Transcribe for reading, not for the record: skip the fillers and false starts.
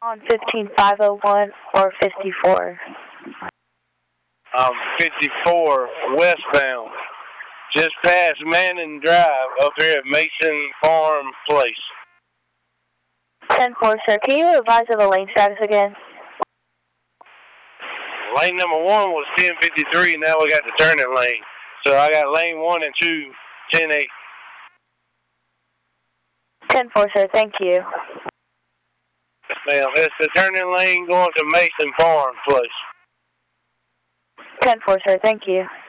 On 15501 or 54. 54 westbound. Just past Manning Drive up here at Mason Farm Place. 10-4, sir. Can you advise of the lane status again? Lane number 1 was 1053. Now we got the turning lane. So I got lane 1 and 2, 10-8. 10-4, sir. Thank you. Yes, ma'am. It's the turning lane going to Mason Farm Place. 10-4, sir. Thank you.